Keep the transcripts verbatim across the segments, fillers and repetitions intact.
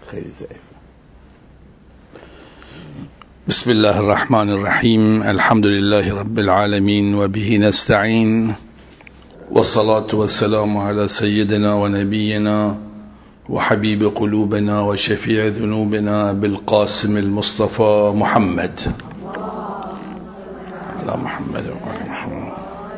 بسم الله الرحمن الرحيم. الحمد لله رب العالمين وبه نستعين، والصلاة والسلام على سيدنا ونبينا وحبيب قلوبنا وشفيع ذنوبنا بالقاسم المصطفى محمد على محمد وعلى محمد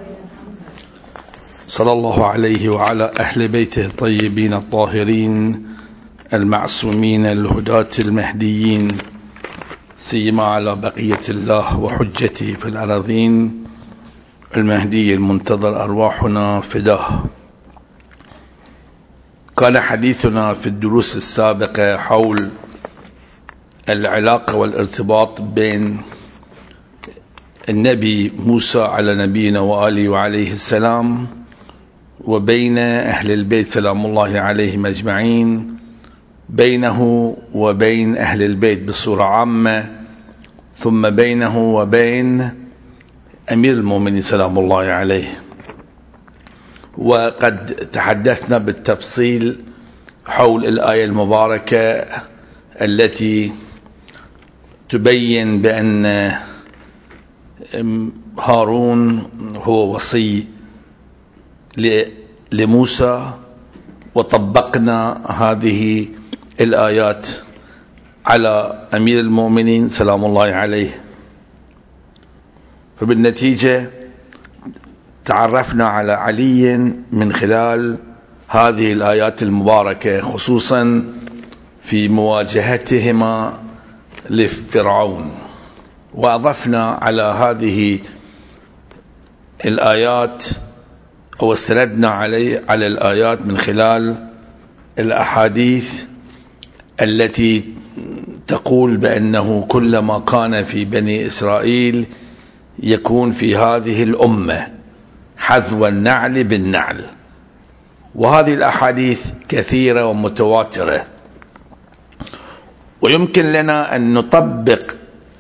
صلى الله عليه وعلى أهل بيته الطيبين الطاهرين المعصومين الهداة المهديين، سيما على بقية الله وحجته في الأراضين المهدي المنتظر أرواحنا فداه. كان حديثنا في الدروس السابقة حول العلاقة والارتباط بين النبي موسى على نبينا وآله وعليه السلام وبين أهل البيت سلام الله عليهم أجمعين، بينه وبين أهل البيت بصورة عامة، ثم بينه وبين أمير المؤمنين سلام الله عليه. وقد تحدثنا بالتفصيل حول الآية المباركة التي تبين بأن هارون هو وصي لموسى، وطبقنا هذه الآيات على أمير المؤمنين سلام الله عليه. فبالنتيجة تعرفنا على علي من خلال هذه الآيات المباركة، خصوصا في مواجهتهما لفرعون، وأضفنا على هذه الآيات أو استندنا عليه على الآيات من خلال الأحاديث التي تقول بأنه كلما كان في بني إسرائيل يكون في هذه الأمة حذو النعل بالنعل. وهذه الأحاديث كثيرة ومتواترة، ويمكن لنا أن نطبق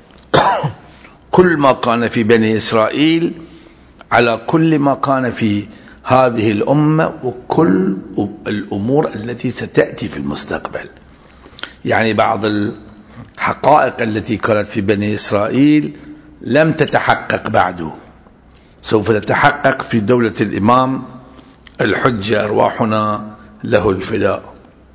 كل ما كان في بني إسرائيل على كل ما كان في هذه الأمة وكل الأمور التي ستأتي في المستقبل. يعني بعض الحقائق التي كانت في بني إسرائيل لم تتحقق بعد، سوف تتحقق في دولة الإمام الحجة أرواحنا له الفداء.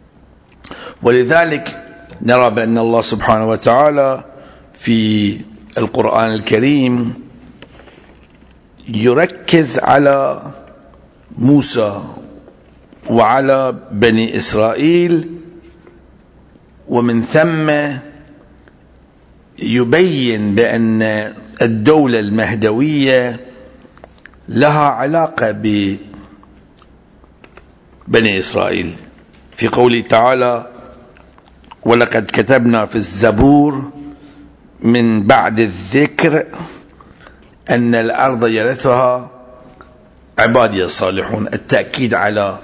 ولذلك نرى بأن الله سبحانه وتعالى في القرآن الكريم يركز على موسى وعلى بني إسرائيل، ومن ثم يبين بأن الدولة المهدوية لها علاقة ببني إسرائيل، في قوله تعالى: ولقد كتبنا في الزبور من بعد الذكر أن الأرض يرثها عبادي الصالحون. التأكيد على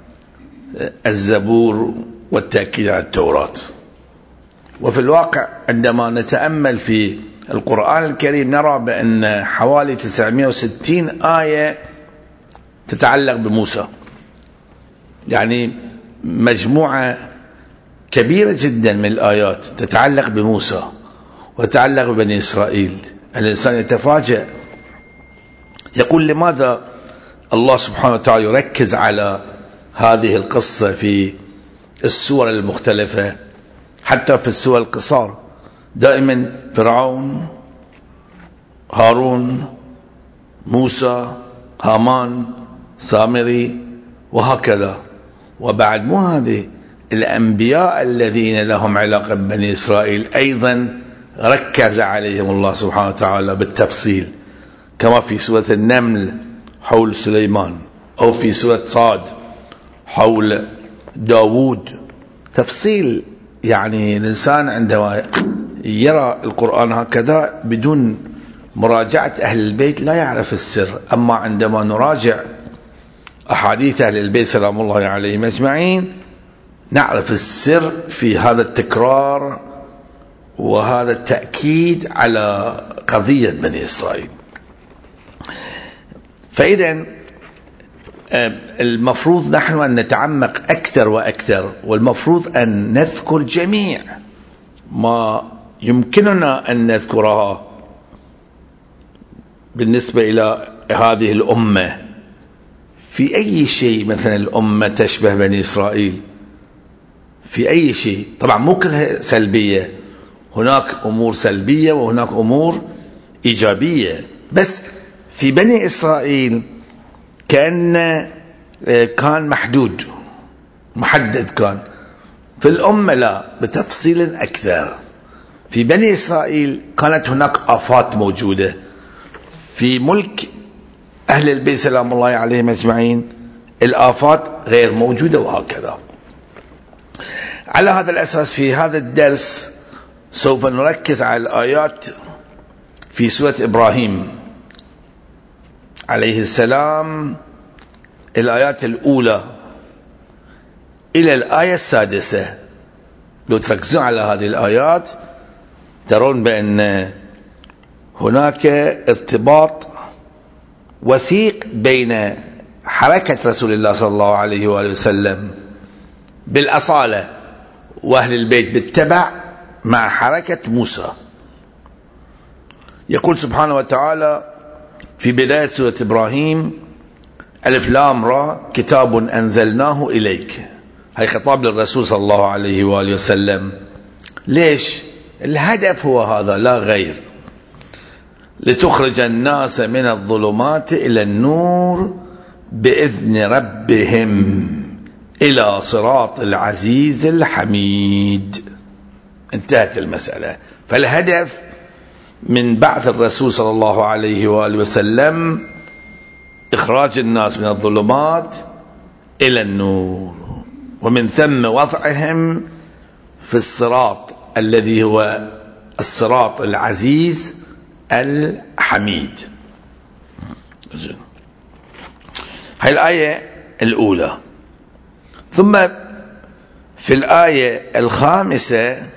الزبور والتأكيد على التوراة. وفي الواقع عندما نتأمل في القرآن الكريم نرى بأن حوالي تسعمائة وستين آية تتعلق بموسى، يعني مجموعة كبيرة جدا من الآيات تتعلق بموسى وتتعلق ببني إسرائيل. الإنسان يتفاجأ، يقول لماذا الله سبحانه وتعالى يركز على هذه القصة في السور المختلفة، حتى في السور القصار دائما فرعون، هارون، موسى، هامان، سامري، وهكذا. وبعد مو هذه الأنبياء الذين لهم علاقة ببني إسرائيل أيضا ركز عليهم الله سبحانه وتعالى بالتفصيل، كما في سورة النمل حول سليمان، أو في سورة صاد حول داود. تفصيل، يعني الإنسان عندما يرى القرآن هكذا بدون مراجعة أهل البيت لا يعرف السر. أما عندما نراجع أحاديث أهل البيت سلام الله عليهم أجمعين نعرف السر في هذا التكرار وهذا التأكيد على قضية بني إسرائيل. فإذا المفروض نحن أن نتعمق أكثر وأكثر، والمفروض أن نذكر جميع ما يمكننا أن نذكرها بالنسبة إلى هذه الأمة في أي شيء. مثلا الأمة تشبه بني إسرائيل في أي شيء، طبعا مو كلها سلبية، هناك أمور سلبية وهناك أمور إيجابية، بس في بني إسرائيل كان كان محدود محدد، كان في الأمة لا، بتفصيل أكثر. في بني إسرائيل كانت هناك آفات موجودة، في ملك أهل البيت سلام الله عليهم أجمعين الآفات غير موجودة، وهكذا. على هذا الأساس في هذا الدرس سوف نركز على الآيات في سورة إبراهيم عليه السلام، الآيات الأولى إلى الآية السادسة. لو تركزون على هذه الآيات ترون بأن هناك ارتباط وثيق بين حركة رسول الله صلى الله عليه وآله وسلم بالأصالة وأهل البيت بالتبع مع حركة موسى. يقول سبحانه وتعالى في بداية سورة إبراهيم: ألف لام را كتاب أنزلناه إليك. هي خطاب للرسول صلى الله عليه وآله وسلم. ليش؟ الهدف هو هذا لا غير، لتخرج الناس من الظلمات إلى النور بإذن ربهم إلى صراط العزيز الحميد. انتهت المسألة. فالهدف من بعث الرسول صلى الله عليه وآله وسلم إخراج الناس من الظلمات إلى النور، ومن ثم وضعهم في الصراط الذي هو الصراط العزيز الحميد. هاي الآية الأولى. ثم في الآية الخامسة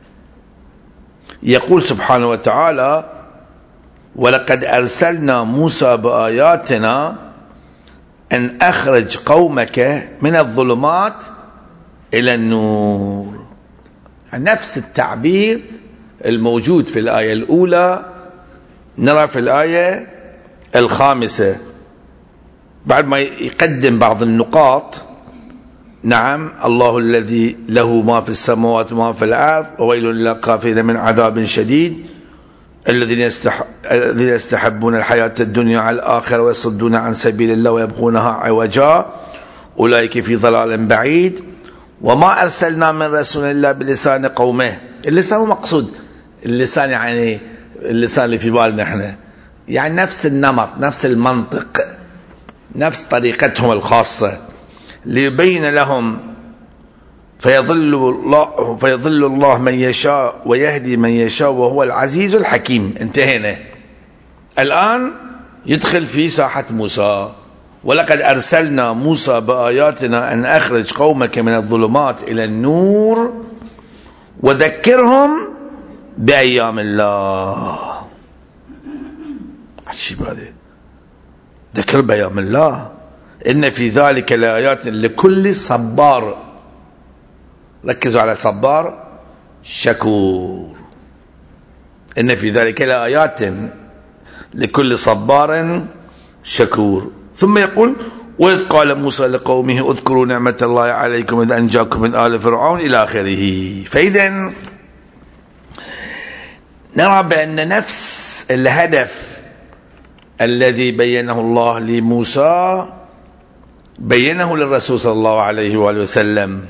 يقول سبحانه وتعالى: ولقد أرسلنا موسى بآياتنا أن أخرج قومك من الظلمات إلى النور. نفس التعبير الموجود في الآية الأولى نرى في الآية الخامسة، بعد ما يقدم بعض النقاط. نعم، الله الذي له ما في السماوات وما في الأرض وويل للكافرين من عذاب شديد الذين يستح... الذين يستحبون الحياة الدنيا على الآخرة ويصدون عن سبيل الله ويبغونها عوجا أولئك في ضلال بعيد وما أرسلنا من رسول الله بلسان قومه. اللسان مقصود اللسان يعني اللسان اللي في بالنا احنا، يعني نفس النمط نفس المنطق نفس طريقتهم الخاصة، ليبين لهم فيضل الله فيضل الله من يشاء ويهدي من يشاء وهو العزيز الحكيم. انتهينا. الآن يدخل في ساحة موسى: ولقد أرسلنا موسى بآياتنا أن أخرج قومك من الظلمات إلى النور وذكرهم بأيام الله. عجيب هذا، ذكر بأيام الله. إن في ذلك لآيات لكل صبار. ركزوا على صبار شكور. إن في ذلك لآيات لكل صبار شكور. ثم يقول: وإذ قال موسى لقومه اذكروا نعمة الله عليكم إذ أنجاكم من آل فرعون إلى آخره. فإذا نرى بأن نفس الهدف الذي بينه الله لموسى بينه للرسول صلى الله عليه وآله وسلم،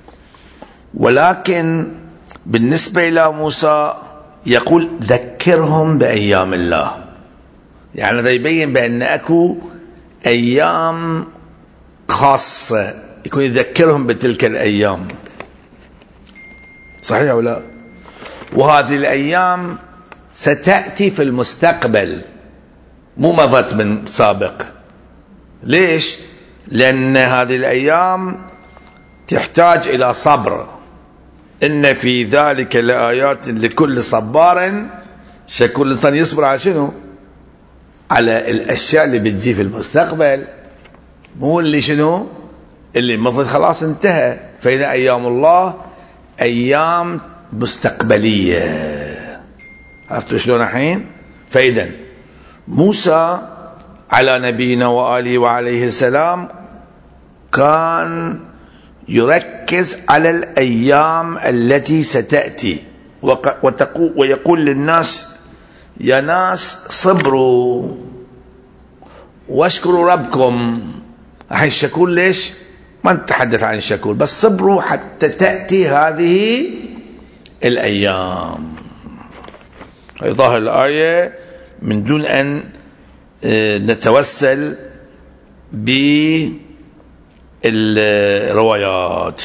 ولكن بالنسبة إلى موسى يقول ذكرهم بأيام الله. يعني هذا يبين بأن أكو أيام خاصة يكون يذكرهم بتلك الأيام. صحيح أو لا؟ وهذه الأيام ستأتي في المستقبل، مو مضت من سابق. ليش؟ لأن هذه الأيام تحتاج إلى صبر. إن في ذلك لآيات لكل صبار شكور. الإنسان يصبر على شنو؟ على الأشياء اللي بتجي في المستقبل. مو اللي شنو اللي المفروض خلاص انتهى. فإذا أيام الله أيام مستقبلية. عرفتوا شلون الحين؟ فإذا موسى على نبينا وآله وعليه السلام كان يركز على الأيام التي ستأتي، ويقول للناس يا ناس صبروا واشكروا ربكم. الحين الشكور ليش؟ ما نتحدث عن الشكور، بس صبروا حتى تأتي هذه الأيام. ظاهر الآية من دون أن نتوسل بالروايات.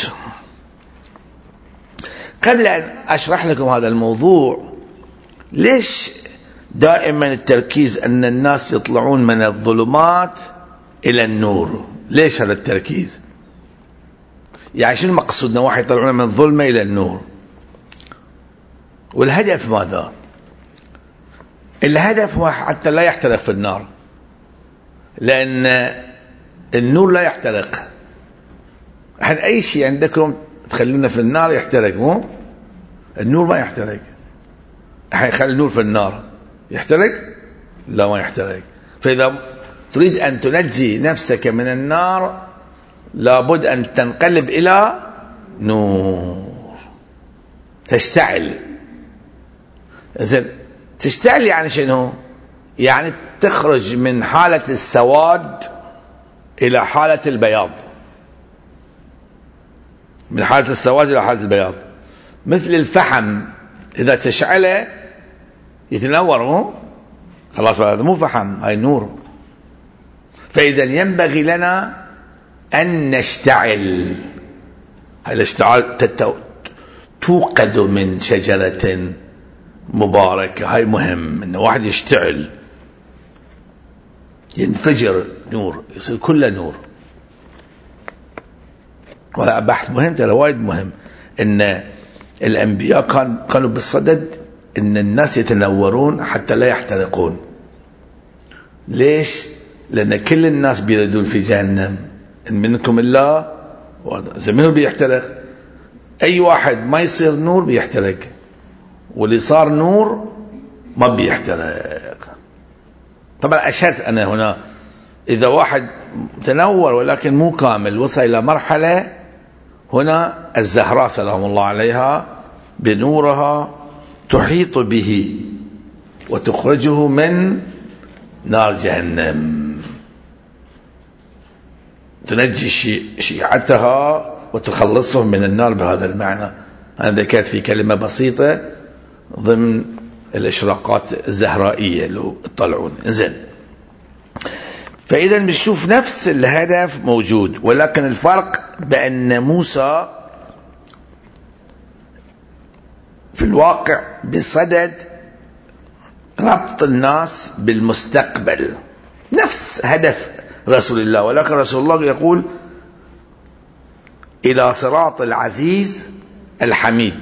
قبل أن أشرح لكم هذا الموضوع، ليش دائما التركيز أن الناس يطلعون من الظلمات إلى النور؟ ليش هذا التركيز؟ يعني شنو مقصودنا واحد يطلعون من الظلمة إلى النور؟ والهدف ماذا؟ الهدف هو حتى لا يحترق في النار، لأن النور لا يحترق. الحين أي شيء عندكم تخلونه في النار يحترق، مو النور ما يحترق. الحين خلي النور في النار يحترق؟ لا ما يحترق. فإذا تريد أن تنجي نفسك من النار لابد أن تنقلب إلى نور، تشتعل. إذن تشتعل يعني شنو؟ يعني تخرج من حالة السواد إلى حالة البياض، من حالة السواد إلى حالة البياض. مثل الفحم إذا تشعله يتنور، مو خلاص هذا مو فحم، هاي نور. فإذا ينبغي لنا أن نشتعل. هاي الاشتعال توقد من شجرة مباركة، هاي مهم إن واحد يشتعل ينفجر نور، يصير كله نور. وهذا بحث مهم ترى، وايد مهم. إن الأنبياء كان كانوا بالصدد إن الناس يتنورون حتى لا يحترقون. ليش؟ لأن كل الناس بيردون في جهنم، إن منكم إلا زمنه بيحترق. أي واحد ما يصير نور بيحترق، واللي صار نور ما بيحترق. طبعا أشرت أنا هنا إذا واحد تنور ولكن مو كامل، وصل إلى مرحلة، هنا الزهراء سلام الله عليها بنورها تحيط به وتخرجه من نار جهنم، تنجي شيعتها وتخلصهم من النار بهذا المعنى. أنا ذكرت في كلمة بسيطة ضمن الإشراقات الزهرائية لو تطلعون. إنزين، فإذا بنشوف نفس الهدف موجود، ولكن الفرق بأن موسى في الواقع بصدد ربط الناس بالمستقبل، نفس هدف رسول الله، ولكن رسول الله يقول إلى صراط العزيز الحميد.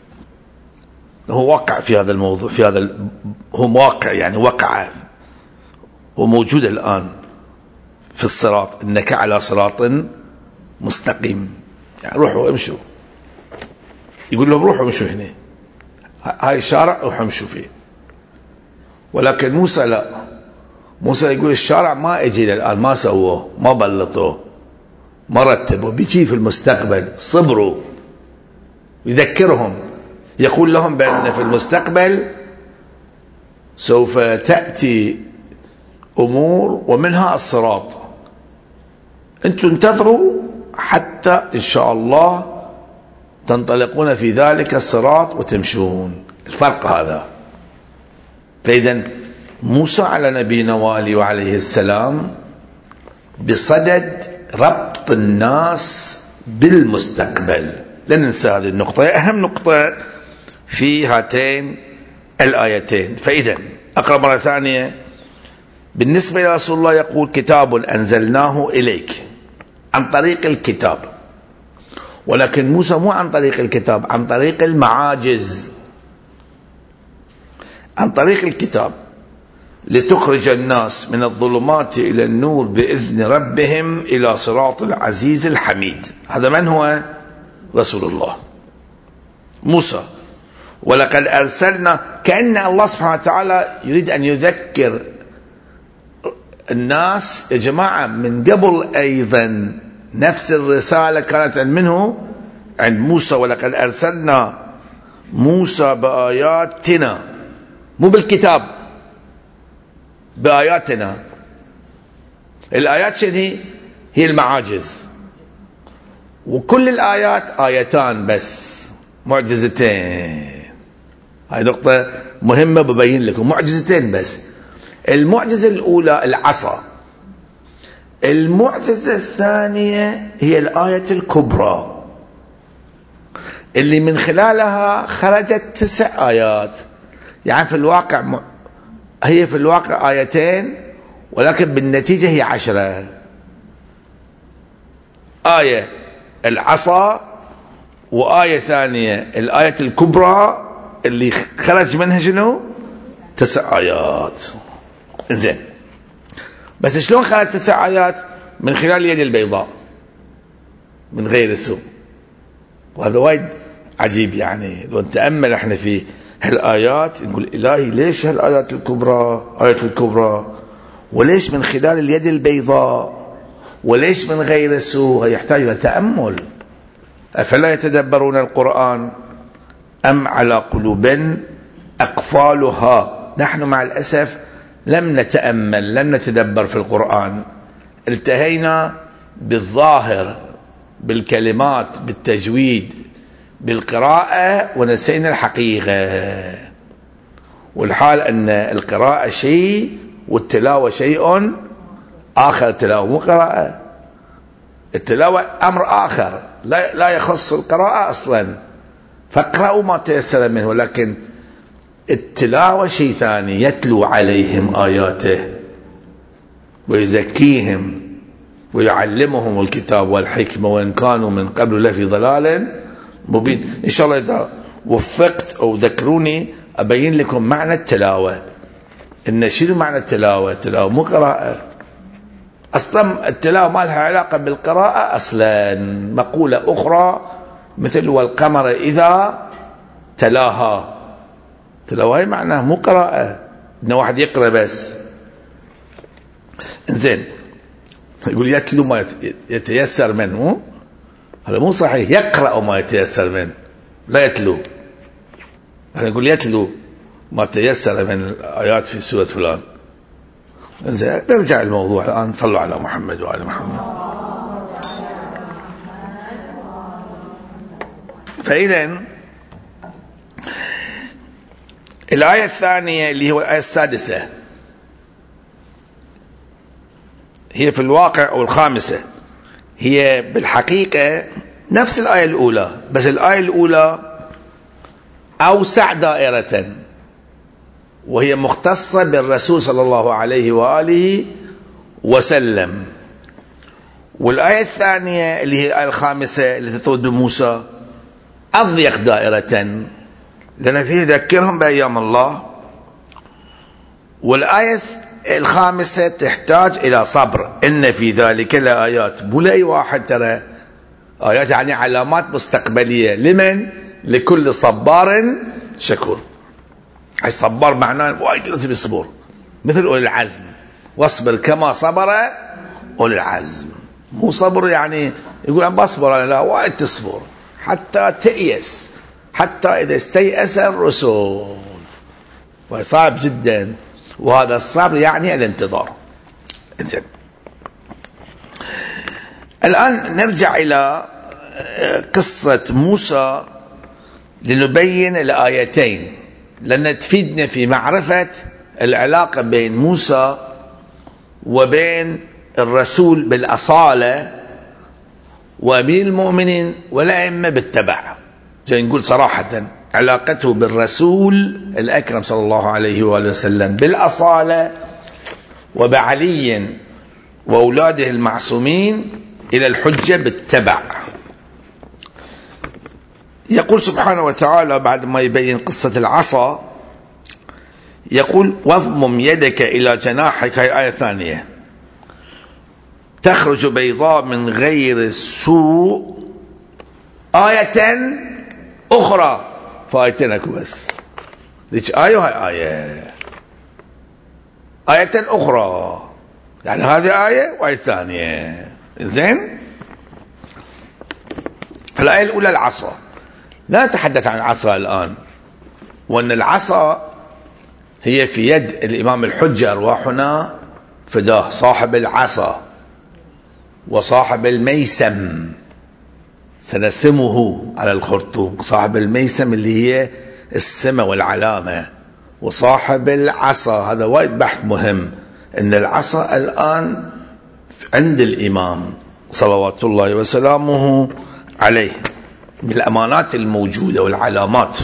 هو واقع في هذا الموضوع، في هذا هو واقع، يعني وقع وموجود الآن في الصراط، إنك على صراط مستقيم. يعني روحوا امشوا، يقول لهم روحوا امشوا هنا، هاي الشارع روحوا امشوا فيه. ولكن موسى لا، موسى يقول الشارع ما اجي الآن، ما سووه، ما بلطوه، ما رتبوا، بيجي في المستقبل. صبروا. يذكرهم، يقول لهم بأن في المستقبل سوف تأتي أمور ومنها الصراط، أنتم انتظروا حتى إن شاء الله تنطلقون في ذلك الصراط وتمشون. الفرق هذا. فإذا موسى على نبينا وآله وعليه السلام بصدد ربط الناس بالمستقبل. لا ننسى هذه النقطة، أهم نقطة في هاتين الآيتين. فإذا أقرأ مرة ثانية. بالنسبة لرسول الله يقول كتاب أنزلناه إليك، عن طريق الكتاب. ولكن موسى مو عن طريق الكتاب، عن طريق المعاجز، عن طريق الكتاب. لتخرج الناس من الظلمات إلى النور بإذن ربهم إلى صراط العزيز الحميد. هذا من هو؟ رسول الله موسى. ولقد أرسلنا، كأن الله سبحانه وتعالى يريد أن يذكر الناس يا جماعة من قبل أيضا نفس الرسالة كانت منه عند موسى. ولقد أرسلنا موسى بآياتنا، مو بالكتاب، بآياتنا. الآيات شنو هي؟ المعاجز. وكل الآيات آيتان بس، معجزتين. هاي نقطة مهمة ببين لكم، معجزتين بس. المعجزة الأولى العصا، المعجزة الثانية هي الآية الكبرى اللي من خلالها خرجت تسع آيات. يعني في الواقع هي في الواقع آيتين، ولكن بالنتيجة هي عشرة. آية العصا، وآية ثانية الآية الكبرى اللي خرج منها شنو؟ تسع آيات. زين، بس شلون خرج تسع آيات؟ من خلال اليد البيضاء من غير السوء. وهذا وايد عجيب. يعني لو نتأمل احنا في هالآيات نقول إلهي ليش هالآيات الكبرى آية الكبرى، وليش من خلال اليد البيضاء، وليش من غير السوء؟ يحتاج إلى تأمل. أفلا يتدبرون القرآن أم على قلوب أقفالها؟ نحن مع الأسف لم نتأمل، لم نتدبر في القرآن. التهينا بالظاهر، بالكلمات، بالتجويد، بالقراءة، ونسينا الحقيقة. والحال أن القراءة شيء والتلاوة شيء آخر. التلاوة مو قراءة، التلاوة أمر آخر لا, لا يخص القراءة أصلا. فاقرأوا ما تيسر منه، ولكن التلاوة شيء ثاني. يتلو عليهم آياته ويزكيهم ويعلمهم الكتاب والحكمة وإن كانوا من قبل لفي ضلال مبين. إن شاء الله إذا وفقت أو ذكروني أبين لكم معنى التلاوة. إن شنو معنى التلاوة؟ التلاوة مو قراءة أصلا. التلاوة ما لها علاقة بالقراءة أصلا. مقولة أخرى مثل والقمر إذا تلاها، تلاوة هي معناه مو قراءة، إنه واحد يقرأ بس. إنزين، يقول يتلو ما يتيسر منه، هذا مو صحيح. يقرأ ما يتيسر منه، لا يتلو. يقول يتلو ما تيسر من الآيات في سورة فلان. إنزين، نرجع الموضوع الآن. صلوا على محمد وعلى محمد. فإذا الآية الثانية اللي هو الآية السادسة هي في الواقع، أو الخامسة، هي بالحقيقة نفس الآية الأولى، بس الآية الأولى أوسع دائرة، وهي مختصة بالرسول صلى الله عليه وآله وسلم. والآية الثانية اللي هي الآية الخامسة اللي تطود بموسى أضيق دائرة، لأن فيه ذكرهم بأيام الله. والآية الخامسة تحتاج إلى صبر. إن في ذلك لآيات، مو لأي واحد ترى، آيات يعني علامات مستقبلية. لمن؟ لكل صبار شكور. الصبار معناه وايد لازم يصبر، مثل أولي العزم. واصبر كما صبر أولي العزم. مو صبر يعني يقول أنا بصبر، أنا لا، وايد تصبر حتى تأيس، حتى إذا استيأس الرسل، وصعب جدا. وهذا الصبر يعني الانتظار. إنزين، الآن نرجع إلى قصة موسى لنبين الآيتين، لأن تفيدنا في معرفة العلاقة بين موسى وبين الرسول بالأصالة، وبين المؤمنين والأئمة بالتبع. جاي نقول صراحة علاقته بالرسول الأكرم صلى الله عليه وآله وسلم بالأصالة، وبعلي وأولاده المعصومين إلى الحجة بالتبع. يقول سبحانه وتعالى بعد ما يبين قصة العصا، يقول واضمم يدك إلى جناحك، هي آية ثانية، تخرج بيضاء من غير سوء. آية أخرى، فآيتين أكو بس، ذيك آية وهي آية، آية أخرى، يعني هذه آية وآية ثانية. زين، الآية الأولى العصا، لا نتحدث عن العصا الآن، وأن العصا هي في يد الإمام الحجة أرواحنا فداه، صاحب العصا وصاحب الميسم، سنسمه على الخرطوم، صاحب الميسم اللي هي السمة والعلامة، وصاحب العصا، هذا وايد بحث مهم، ان العصا الآن عند الإمام صلوات الله وسلامه عليه بالأمانات الموجودة والعلامات.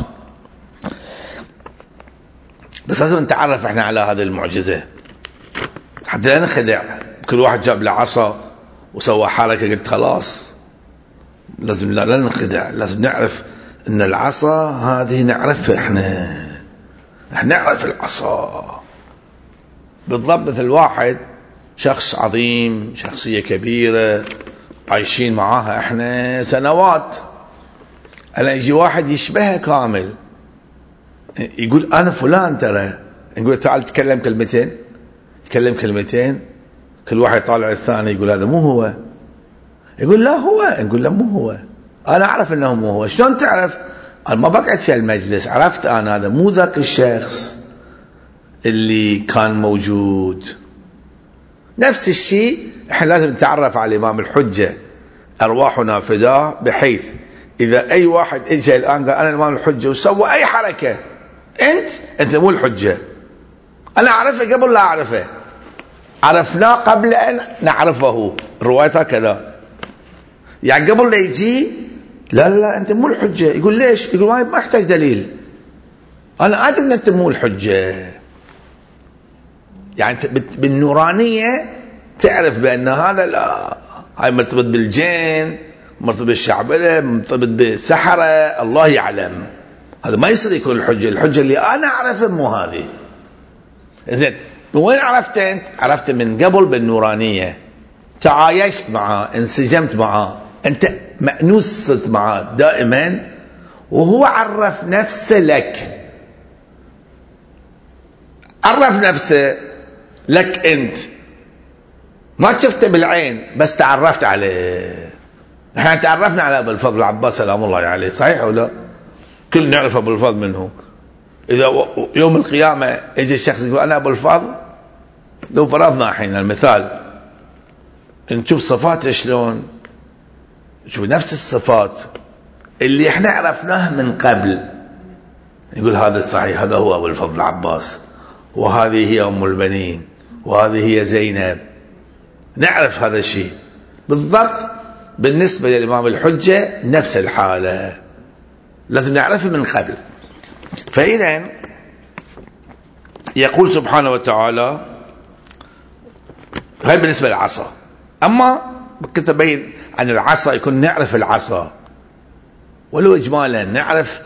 بس لازم نتعرف احنا على هذه المعجزة حتى لا نخدع. كل واحد جاب له عصا وسوى حركة قلت خلاص، لازم لا نخدع، لازم نعرف ان العصا هذه نعرفها احنا، احنا نعرف العصا بالضبط. مثل واحد شخص عظيم، شخصية كبيرة، عايشين معاها احنا سنوات، الا يجي واحد يشبهها كامل يقول انا فلان، ترى نقول تعال تكلم كلمتين، تكلم كلمتين، كل واحد طالع الثاني يقول هذا مو هو، يقول لا هو، نقول لا مو هو، انا اعرف انه مو هو. شلون تعرف؟ انا ما بقعد في المجلس، عرفت انا هذا مو ذاك الشخص اللي كان موجود. نفس الشيء احنا لازم نتعرف على الامام الحجة ارواحنا فداه، بحيث اذا اي واحد اجى الان قال انا الامام الحجة وسوى اي حركة، انت انت مو الحجة، انا اعرفه قبل لا اعرفه، عرفناه قبل ان نعرفه، روايته كذا، يعني قبل لا يجي لا لا لا انت مو الحجة. يقول ليش؟ يقول ما احتاج دليل، انا ادري ان انت مو الحجة. يعني بالنورانية تعرف بان هذا لا، هاي مرتبط بالجن، مرتبط بالشعبذة، مرتبط بالسحرة، الله يعلم، هذا ما يصير يكون الحجة. الحجة اللي انا اعرفه مو هذه. زين، من وين عرفت انت؟ عرفت من قبل بالنورانية، تعايشت معه، انسجمت معه، انت مأنوس صرت معه دائما، وهو عرف نفسه لك، عرف نفسه لك انت، ما شفته بالعين بس تعرفت عليه. احنا تعرفنا على ابو الفضل العباس سلام الله عليه، صحيح ولا؟ كل نعرف ابو الفضل منه. اذا يوم القيامة يجي الشخص يقول انا ابو الفضل، لو فرضنا الحين المثال نشوف صفاته شلون، شوف نفس الصفات اللي احنا عرفناها من قبل، يقول هذا صحيح، هذا هو ابو الفضل العباس، وهذه هي ام البنين، وهذه هي زينب، نعرف هذا الشيء بالضبط. بالنسبة للإمام الحجة نفس الحالة، لازم نعرفه من قبل. فإذا يقول سبحانه وتعالى، هاي بالنسبة للعصا. أما كنت أبين عن العصا، يكون نعرف العصا ولو إجمالا، نعرف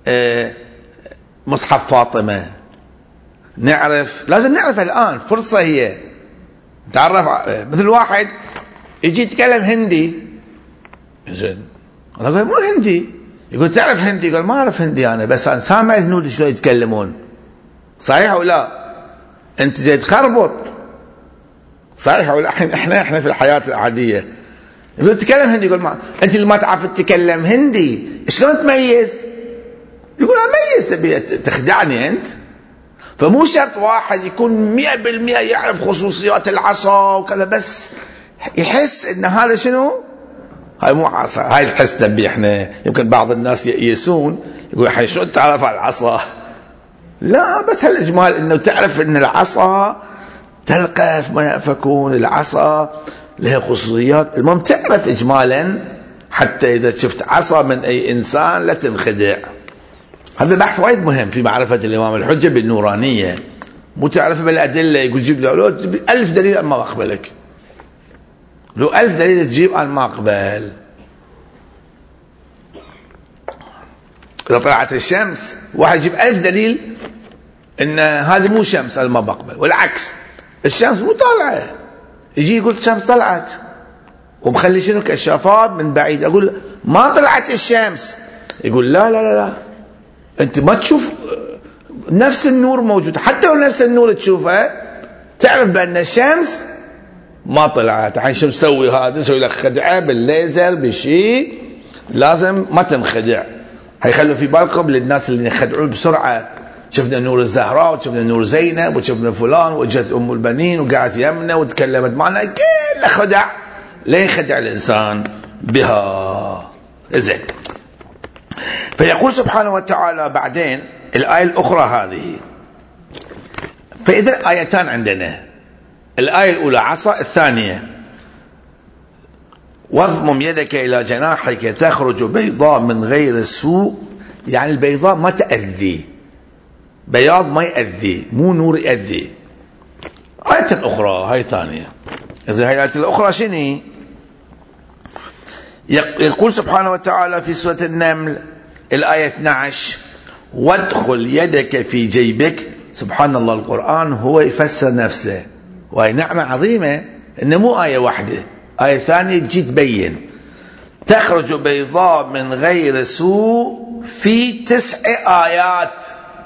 مصحف فاطمة، نعرف، لازم نعرف الآن، فرصة هي تعرف. مثل واحد يجي يتكلم هندي، زين انا اقول مو هندي، يقول تعرف هندي؟ يقول ما اعرف هندي انا، بس انا سامع الهنود شلون يتكلمون، صحيح ولا؟ انت جاي تخربط، صحيح ولا؟ احنا احنا في الحياه العاديه يقول تتكلم هندي، يقول ما انت اللي ما تعرف تتكلم هندي شلون تميز؟ يقول اميز، تبي تخدعني انت؟ فمو شرط واحد يكون مئة بالمئة يعرف خصوصيات العصا وكذا، بس يحس ان هذا شنو، هاي مو عصا، هاي الحس نبي احنا. يمكن بعض الناس يئسون يقول حي شلون تعرف على العصا؟ لا، بس هالاجمال انه تعرف ان العصا تلقف ما يفكون، العصا لها خصوصيات، المهم تعرف اجمالا حتى اذا شفت عصا من اي انسان لا تنخدع. هذا بحث وايد مهم في معرفة الامام الحجة بالنورانية، مو تعرف بالادلة، يقول جيب له ألف دليل اما اقبلك، لو ألف دليل تجيب أنا ما أقبل. إذا طلعت الشمس واحد يجيب ألف دليل إن هذه مو شمس أنا ما بقبل، والعكس الشمس مو طالعة، يجي يقول الشمس طلعت ومخلي شنو كشافات من بعيد، أقول ما طلعت الشمس، يقول لا لا لا لا أنت ما تشوف نفس النور موجود، حتى لو نفس النور تشوفه تعرف بأن الشمس ما طلعت. الحين شو نسوي؟ هذا نسوي لك خدعة بالليزر بشيء، لازم ما تنخدع. هيخلوا في بالكم للناس اللي يخدعون بسرعة، شفنا نور الزهراء وشفنا نور زينب وشفنا فلان وجت أم البنين وقعت يمنا وتكلمت معنا، كل خدع لا يخدع الإنسان بها. زين، فيقول سبحانه وتعالى بعدين الآية الأخرى هذه، فإذا آيتان عندنا، الآية الأولى عصا، الثانية واضمم يدك إلى جناحك تخرج بيضاء من غير سوء، يعني البيضاء ما تأذي، بياض ما يأذي، مو نور يأذي. آية أخرى هاي ثانية. إذا هاي الآية الأخرى شنو؟ يقول سبحانه وتعالى في سورة النمل الآية اثنتي عشرة وادخل يدك في جيبك. سبحان الله، القرآن هو يفسر نفسه، وهي نعمة عظيمة إنه مو آية واحدة، آية ثانية تجي تبين. تخرج بيضاء من غير سوء في تسع آيات،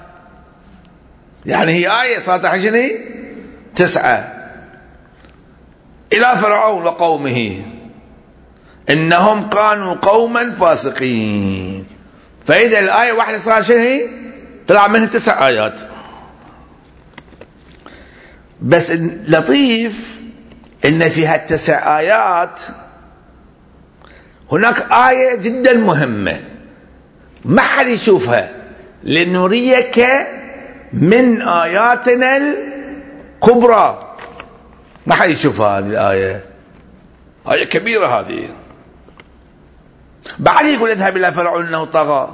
يعني هي آية صارت حشني تسعة. إلى فرعون وقومه إنهم كانوا قوما فاسقين. فإذا الآية واحدة صار شنو طلع منها تسع آيات. بس لطيف إن في هالتسع آيات هناك آية جدا مهمة ما حد يشوفها، لنريك من آياتنا الكبرى. ما حد يشوف هذه الآية، آية كبيرة هذه. بعد يقول اذهب إلى فرعون إنه طغى.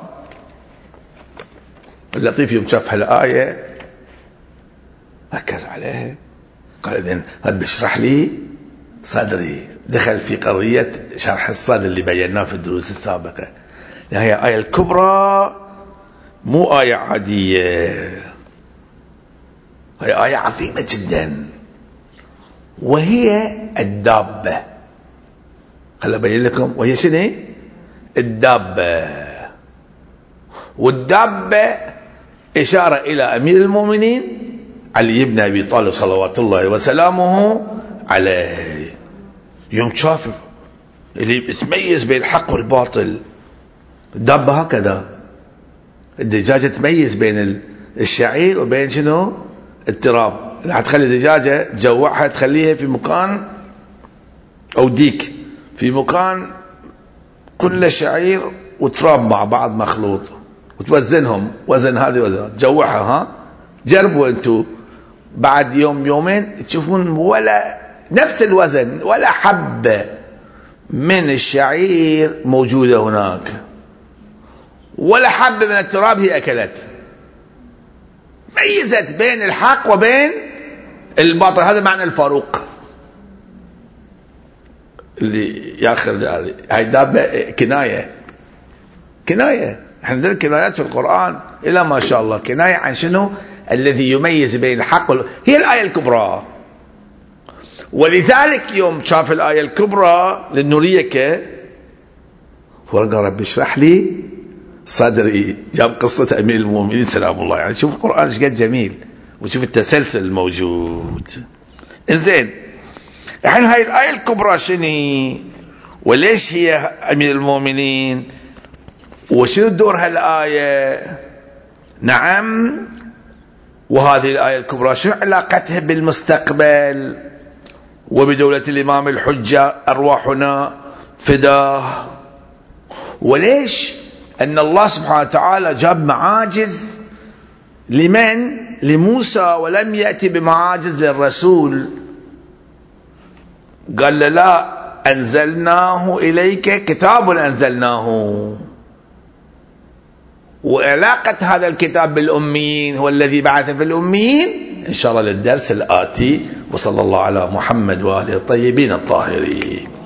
اللطيف يوم شاف هالآية ركز عليها، قال إذن رب اشرح لي صدري. دخل في قضية شرح الصدر اللي بيناه في الدروس السابقة. هي آية الكبرى، مو آية عادية، هي آية عظيمة جدا، وهي الدابة. خل أبين لكم وهي شنو الدابة. والدابة إشارة إلى أمير المؤمنين علي بن أبي طالب صلوات الله وسلامه عليه. يوم شاف اللي يتميز بين الحق والباطل، الدابة هكذا، الدجاجة تميز بين الشعير وبين شنو التراب. راح تخلي الدجاجة تجوعها تخليها في مكان، أو ديك في مكان كل شعير وتراب مع بعض مخلوط، وتوزنهم وزن هذه وزن تجوعها. ها جربوا انتوا بعد يوم يومين تشوفون ولا نفس الوزن ولا حبة من الشعير موجودة هناك، ولا حبة من التراب هي أكلت. ميزت بين الحق وبين الباطل. هذا معنى الفاروق اللي ياخذ هاي دابة. كناية كناية احنا عندنا كنايات في القرآن إلى ما شاء الله. كناية عن شنو الذي يميز بين الحق وال... هي الآية الكبرى. ولذلك يوم شاف الآية الكبرى لنريك وقال رب اشرح لي صدري، جاب قصة أمير المؤمنين سلام الله. يعني شوف القرآن ايش قد جميل، وشوف التسلسل الموجود. انزين، الحين هاي الآية الكبرى شنو وليش هي أمير المؤمنين وشنو دور هالآية؟ نعم، وهذه الآية الكبرى شنو علاقتها بالمستقبل وبدولة الإمام الحجة أرواحنا فداه؟ وليش أن الله سبحانه وتعالى جاب معاجز لمن؟ لموسى، ولم يأتي بمعاجز للرسول. قال له لا، أنزلناه إليك كتاب أنزلناه. وعلاقة هذا الكتاب بالأميين هو الذي بعث في الأميين إن شاء الله للدرس الآتي. وصلى الله على محمد وآله الطيبين الطاهرين.